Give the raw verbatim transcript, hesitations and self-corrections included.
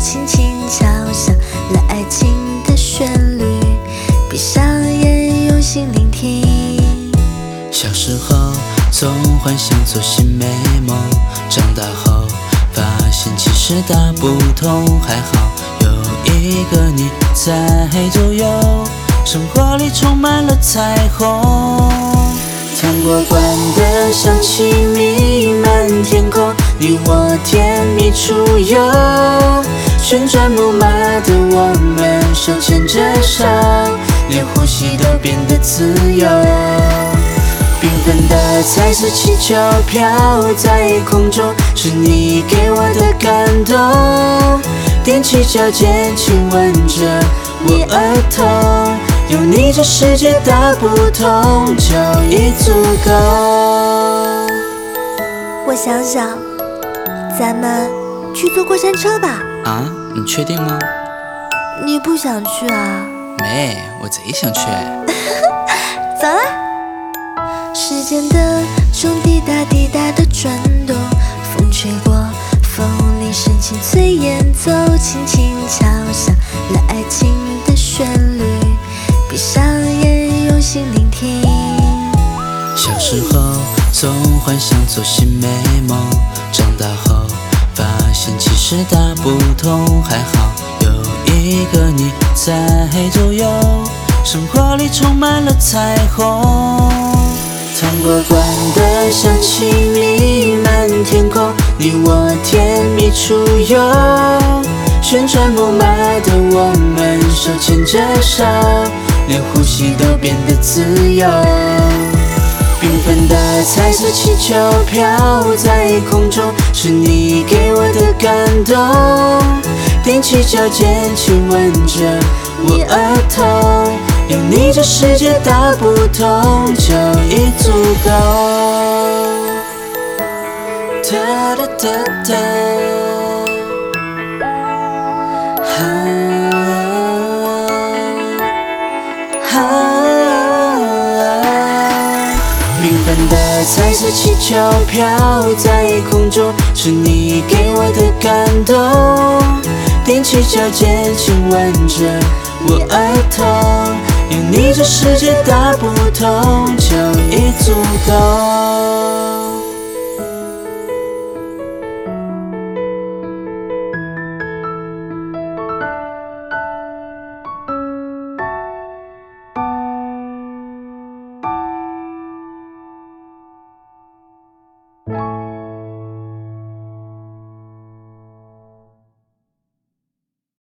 轻轻敲响了爱情的旋律，闭上眼用心聆听。 小时候总幻想做新美梦，长大后发现其实大不同，还好有一个你在左右，生活里充满了彩虹。糖果罐的香气弥漫天空，你我甜蜜出游，旋转木马的我们手牵着手，连呼吸都变得自由。缤纷的彩色气球飘在空中，是你给我的感动。踮起脚尖亲吻着我额头，有你这世界大不同就已足够。 我想想，咱们去坐过山车吧。 啊，你确定吗？ 你不想去啊？ 没，我贼想去。 走啦！时间的钟滴答滴答的转动，风吹过，风铃深情催演奏，轻轻敲响了爱情的旋律，闭上眼用心聆听。 小时候总幻想做新美梦，长大后发现其实大不同，还好有一个你在左右，生活里充满了彩虹。糖果罐的香气弥漫天空，你我甜蜜出游，旋转木马的我们手牵着手，连呼吸都变得自由。缤纷的彩色气球飘在空中，是你给我的感动。踮起脚尖亲吻着我额头，有你这世界大不同就已足够。哒哒哒哒，哈哈。缤纷的彩色气球飘在空中，是你给我的感动。踮起脚尖亲吻着我额头，有你这世界大不同就已足够。